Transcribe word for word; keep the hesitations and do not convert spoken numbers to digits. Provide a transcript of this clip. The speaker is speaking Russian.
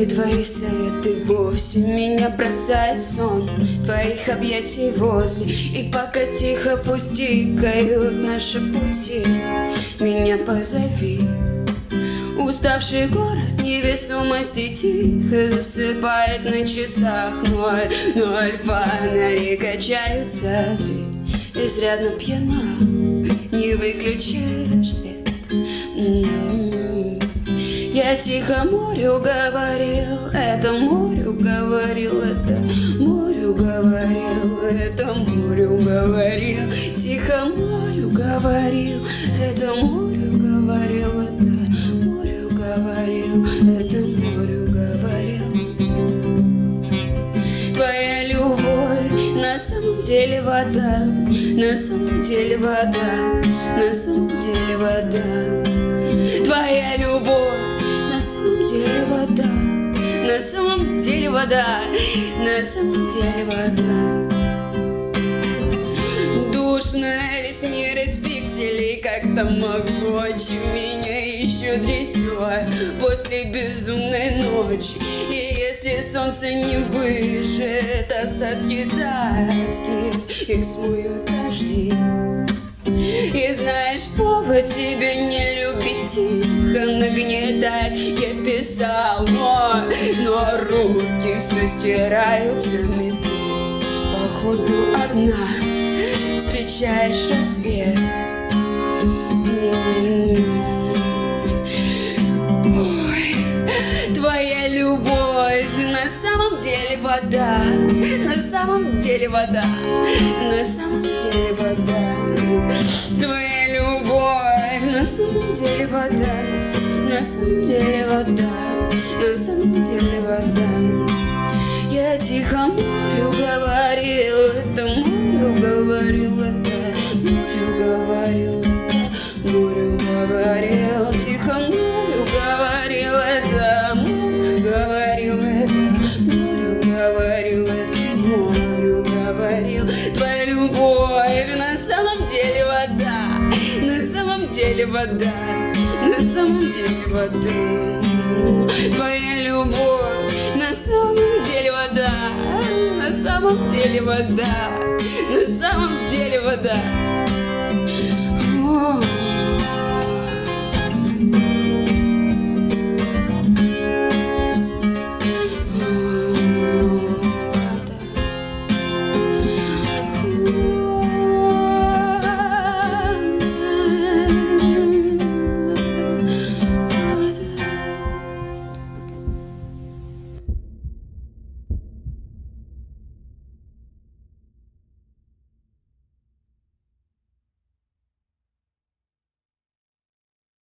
твои советы вовсе меня бросает сон твоих объятий возле. И пока тихо пустикают наши пути, меня позови. Уставший город невесомости тихо засыпает на часах ноль, ноль. Фонари качаются, ты изрядно пьяна, не выключаешь свет. М-м-м. Я тихо морю говорил, это морю говорил, это морю говорил, это морю говорил. Тихо морю говорил, это морю говорил, это морю говорил, это морю говорил. Твоя любовь на самом деле вода, на самом деле вода, на самом деле вода. Твоя любовь на самом деле вода, на самом деле вода, на самом деле вода. Душная весне из пикселей, как тамагочи, меня еще трясет после безумной ночи. И если солнце не выжжет остатки тоски, их смоют дожди. И знаешь, повод тебя не любить тихо нагнетать. Я писал, но, но руки все стираются метлой. Походу одна встречаешь рассвет. Ой, твоя любовь на самом деле вода, на самом деле вода, на самом деле вода. Твоя любовь на самом деле вода, на самом деле вода, на самом деле вода. Я тихо морю говорил, это морю говорил, это морю говорил, это морю говорил. Тихо морю говорил, это морю говорил, это морю говорил, это морю говорил. Твоя любовь на самом деле вода, на самом деле вода, на самом деле вода. Твоя любовь на самом деле вода, на самом деле вода, на самом деле вода.